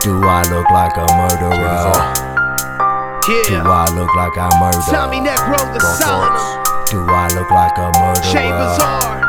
Do I look like a murderer? Do I look like I murder? Tommy Negro, the silent. Do I look like a murderer? Chambers are.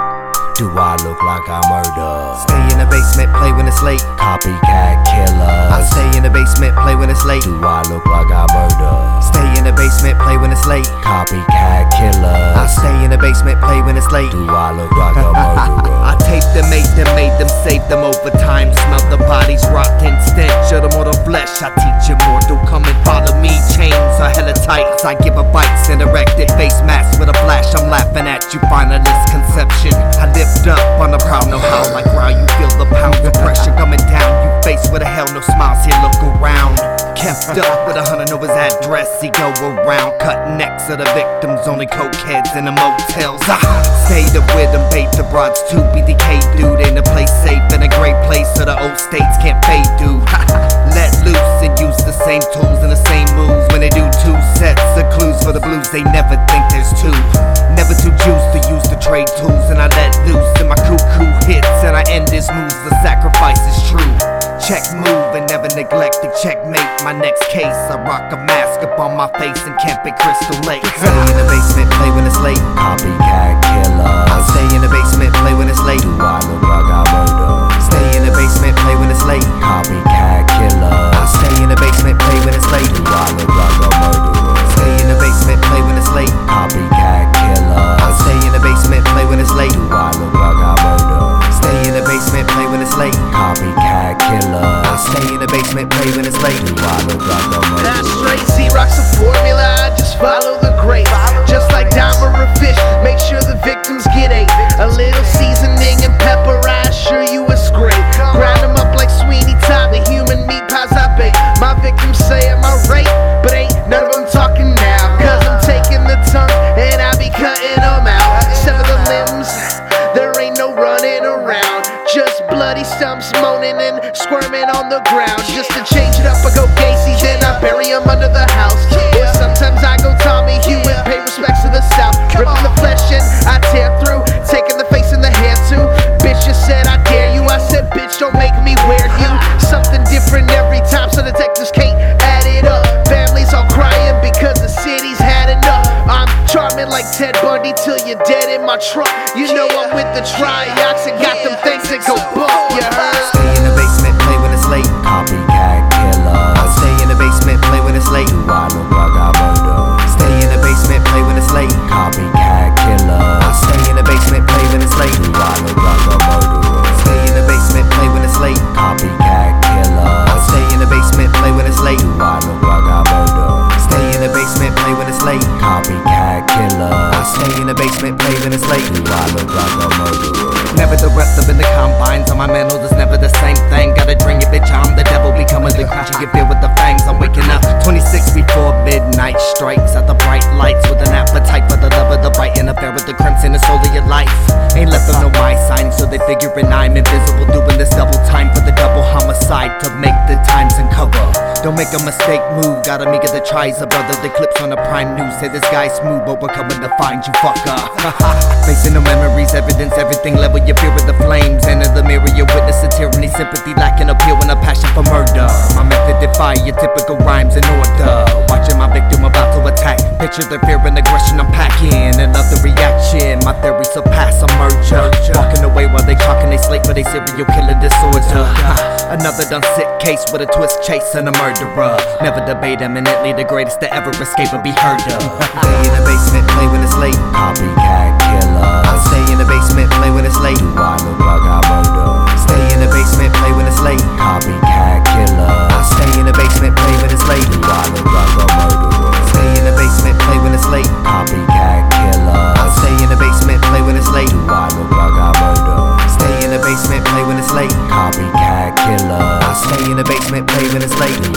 Do I look like I murder? Stay in the basement, play when it's late. Copycat killers. I stay in the basement, play when it's late. Do I look like I murder? Stay in the basement, play when it's late. Copycat killers. I stay in the basement, play when it's late. Do I look like a murderer? I taped them, made them, saved them over time. Smell the bodies rotten stench of the mortal flesh. I teach you more, don't come and follow me. Chains are hella tight, I give a bites and erected face mask with a flash. I'm laughing at you, finalist conception. I lift up on the proud, no how, like wow, you feel the pounds of pressure coming down. You face with a hell, no smiles here, look around. Kept up with 100 of his address, he go around cutting necks of the victims, only cokeheads in the motels. Stayed up with them, bait the broads too. BDK dude in a place safe, in a great place so the old states can't fade dude. Let loose and use the same tools and the same moves. When they do two sets of clues for the blues, they never think there's two. Never too juiced to use the trade tools, and I let loose in my cuckoo hits, and I end his moves. The sacrifice is true. Check move and never neglect to checkmate my next case. I rock a mask up on my face and camp at Crystal Lake. Stay in the basement, play when it's late. Copycat killers. I stay in the basement, play when it's late. Do I look like I murder? Stay in the basement, play when it's late. Copycat killers. I stay in the basement, play when it's late. Do I look like a murderer? Stay in the basement, play when it's late. Copycat killers. I stay in the basement, play when it's late. Do I look like I murder? Stay in the basement, play when it's late. Copycat killers. I stay in the basement, play when it's late. Do I look like a murderer? That's straight Xerox a formula, I just follow the grace. Just like Dahmer or Fish, make sure the victims get ate. A little seasoning and pepper, I assure you it's great. Grind them up like Sweeney Todd, the human meat pies I bake. My victims say I'm alright, but ain't none of them talking now. Cause I'm taking the tongue and I be cutting them out. Sever the limbs, there ain't no running around. Just bloody stumps moaning and squirming on the ground. Just to change it up, I go Gacy, then I bury him under the house. Or sometimes I go Tommy Hewitt, pay respects to the South. Ripping the flesh and I tear through, taking the face and the hair too. Bitch just said I dare you, I said bitch don't make me wear you. Something different every time so detectives can't add it up. Families all crying because the city's had enough. I'm charming like Ted Bundy till you're dead in my trunk. You know I'm with the triox and got them things that go bump, you heard? Stay in the basement, play when it's late. Copycat killers. I stay in the basement, play when it's late. Do I look like I murder? Stay in the basement, play when it's late. Copycat killers. I stay in the basement, play when it's late. Do I look like a murderer? Stay in the basement, play when it's late. Copycat killers. I stay in the basement, play when it's late. Do I look like I murder? Stay in the basement, play when it's late. Copycat killers. I stay in the basement, play when it's late. Do I look like a murderer? Never the rest of in the combines. On my mental, it's never the same thing. Gotta drink it, bitch. I'm the devil becoming the creature. You feel with the fangs. I'm waking up 26 before midnight strikes. At the bright lights with an appetite for the love of the bite. And affair with the crimson, the soul of your life. Ain't left them no my sign, so they figuring I'm invisible. Doing this double time for the double homicide to make the times uncover. Don't make a mistake, move. Gotta make it the tries, a brother. The clips on the prime news say this guy's smooth, but we're coming to find you, fucker. Facing no memories, evidence, everything level. You fear with the flames. Enter the mirror, you witness a tyranny, sympathy lacking, appeal and a passion for murder. My method defy your typical rhymes in order. Watching my victim about to attack. Picture the fear and aggression I'm packing. Another reaction, my theory surpass a merger. Walking away while they chalking they slate for they serial killing disorder. Another done sick case with a twist chase and a murderer. Never debate, eminently the greatest to ever escape and be heard of. Stay in the basement, play when it's late. Copycat killers. I stay in the basement, play when it's late. Do I look like I murder? Stay in the basement, play when it's late. Copycat killers. I stay in the basement, play when it's late. Do I look like a murderer? Stay in the basement, play when it's late. Copycat killers. I stay in the basement, play when it's late. Do I look like I murder? Stay in the basement, play when it's late. Copycat killers. I stay in the basement, play when it's late. Do